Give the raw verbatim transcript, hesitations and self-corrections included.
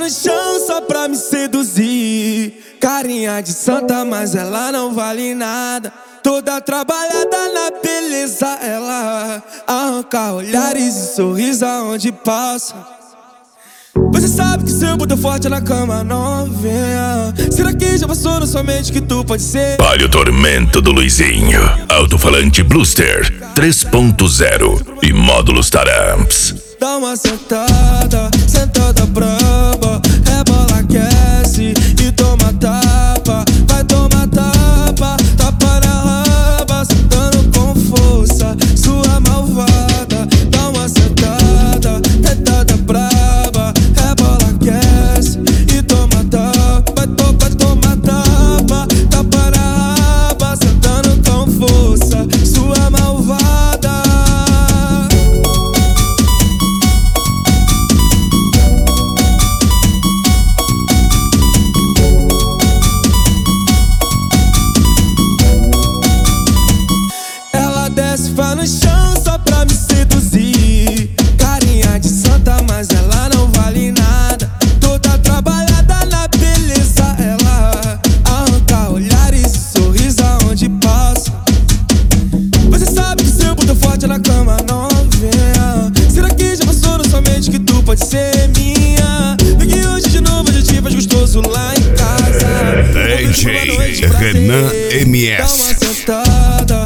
no chão só pra me seduzir. Carinha de santa, mas ela não vale nada. Toda trabalhada na beleza, ela arranca olhares e sorriso aonde passa. Você sabe que seu boto forte na cama não vem. Será que já passou na sua mente que tu pode ser? Olha o tormento do Luizinho. Alto-falante Bluster três ponto zero e módulos Taramps. Dá uma sentada, sentada braba, rebola, aquece e toma tapa. Vai tomar tapa, tapa na raba, sentando com força, sua malvada. Dá uma sentada, sentada braba, rebola, aquece e toma tapa. Vai, to, vai tomar tapa, tapa na raba, sentando com força, sua malvada. Vai no chão só pra me seduzir. Carinha de santa, mas ela não vale nada. Toda trabalhada na beleza, ela arranca olhares e sorriso aonde passa. Você sabe que seu boto forte na cama não vem. Será que já passou na sua mente que tu pode ser minha? Vem que hoje de novo a gente faz gostoso lá em casa. D J Renan M S. Dá uma sentada,